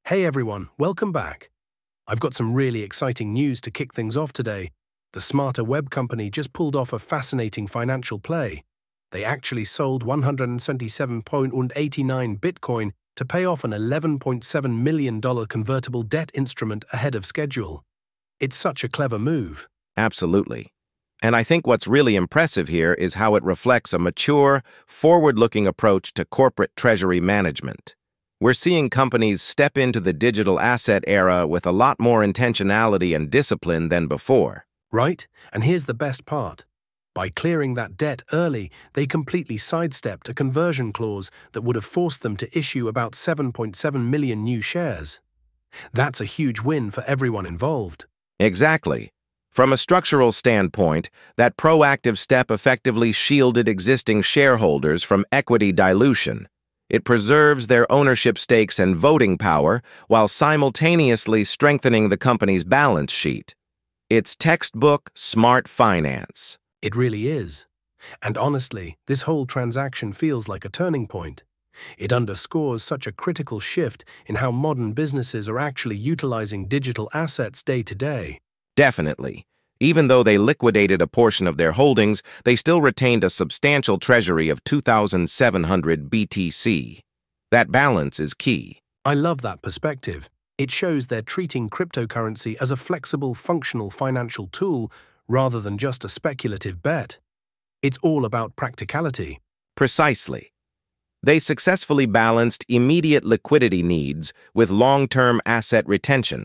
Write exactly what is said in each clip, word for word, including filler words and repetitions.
Hey everyone, welcome back. I've got some really exciting news to kick things off today. The Smarter Web company just pulled off a fascinating financial play. They actually sold one hundred seventy-seven point eight nine Bitcoin to pay off an eleven point seven million dollars convertible debt instrument ahead of schedule. It's such a clever move. Absolutely. And I think what's really impressive here is how it reflects a mature, forward-looking approach to corporate treasury management. We're seeing companies step into the digital asset era with a lot more intentionality and discipline than before. Right? And here's the best part. By clearing that debt early, they completely sidestepped a conversion clause that would have forced them to issue about seven point seven million new shares. That's a huge win for everyone involved. Exactly. From a structural standpoint, that proactive step effectively shielded existing shareholders from equity dilution. It preserves their ownership stakes and voting power while simultaneously strengthening the company's balance sheet. It's textbook smart finance. It really is. And honestly, this whole transaction feels like a turning point. It underscores such a critical shift in how modern businesses are actually utilizing digital assets day to day. Definitely. Even though they liquidated a portion of their holdings, they still retained a substantial treasury of two thousand seven hundred B T C. That balance is key. I love that perspective. It shows they're treating cryptocurrency as a flexible, functional financial tool rather than just a speculative bet. It's all about practicality. Precisely. They successfully balanced immediate liquidity needs with long-term asset retention.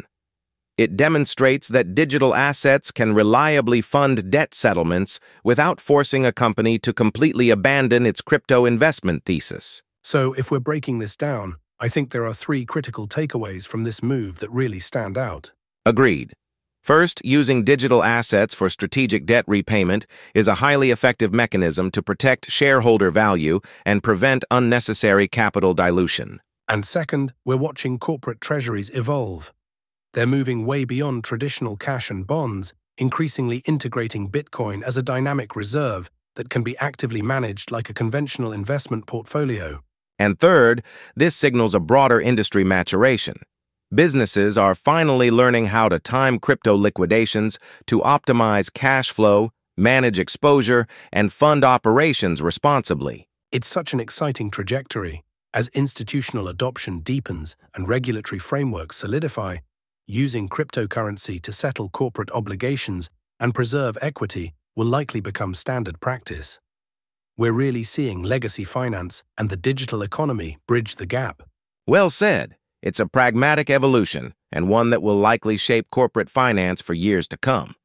It demonstrates that digital assets can reliably fund debt settlements without forcing a company to completely abandon its crypto investment thesis. So, if we're breaking this down, I think there are three critical takeaways from this move that really stand out. Agreed. First, using digital assets for strategic debt repayment is a highly effective mechanism to protect shareholder value and prevent unnecessary capital dilution. And second, we're watching corporate treasuries evolve. They're moving way beyond traditional cash and bonds, increasingly integrating Bitcoin as a dynamic reserve that can be actively managed like a conventional investment portfolio. And third, this signals a broader industry maturation. Businesses are finally learning how to time crypto liquidations to optimize cash flow, manage exposure, and fund operations responsibly. It's such an exciting trajectory. As institutional adoption deepens and regulatory frameworks solidify, using cryptocurrency to settle corporate obligations and preserve equity will likely become standard practice. We're really seeing legacy finance and the digital economy bridge the gap. Well said. It's a pragmatic evolution, and one that will likely shape corporate finance for years to come.